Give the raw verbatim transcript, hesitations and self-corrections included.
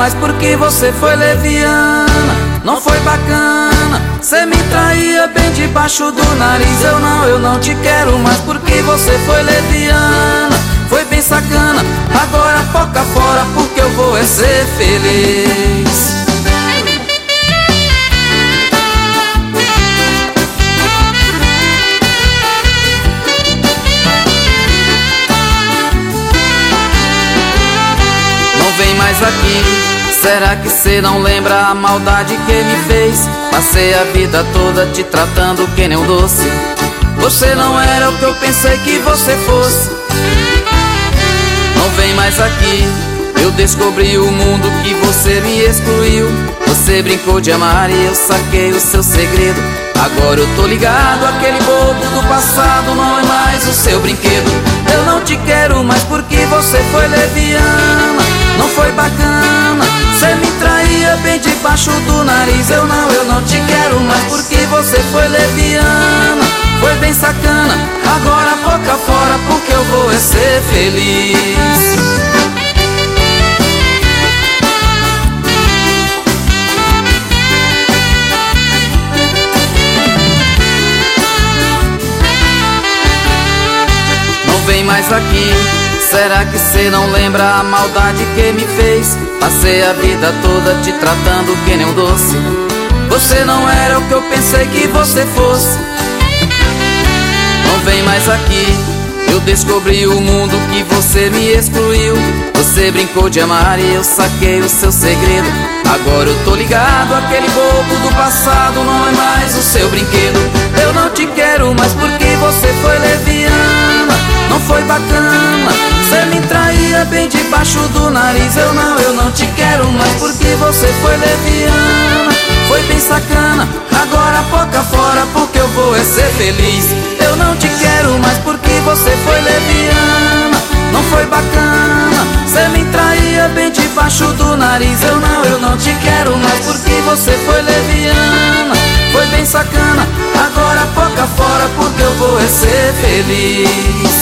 mais porque você foi leviana. Não foi bacana, cê me traía bem debaixo do nariz. Eu não, eu não te quero mais porque você foi leviana. Foi bem sacana, agora foca fora porque eu vou é ser feliz. Não vem mais aqui. Será que cê não lembra a maldade que me fez? Passei a vida toda te tratando que nem um doce. Você não era o que eu pensei que você fosse. Não vem mais aqui. Eu descobri o mundo que você me excluiu. Você brincou de amar e eu saquei o seu segredo. Agora eu tô ligado, aquele bobo do passado não é mais o seu brinquedo. Eu não te quero mais porque você foi leviana. Não foi bacana, cê me traía bem debaixo do nariz. Eu não, eu não te quero mais porque você foi leviana. Foi bem sacana, agora boca fora porque eu vou é ser feliz. Não vem mais aqui. Será que cê não lembra a maldade que me fez? Passei a vida toda te tratando que nem um doce. Você não era o que eu pensei que você fosse. Não vem mais aqui. Eu descobri o mundo que você me excluiu. Você brincou de amar e eu saquei o seu segredo. Agora eu tô ligado, aquele bobo do passado não é mais o seu brinquedo. Eu não te quero mais porque você foi leviana. Não foi bacana, cê me traía bem debaixo do nariz. Eu não, eu não te quero mais porque você foi leviana. Foi bem sacana, agora boca fora porque eu vou é ser feliz. Eu não te quero mais porque você foi leviana. Não foi bacana, cê me traía bem debaixo do nariz. Eu não, eu não te quero mais porque você foi leviana. Foi bem sacana, agora boca fora porque eu vou é ser feliz.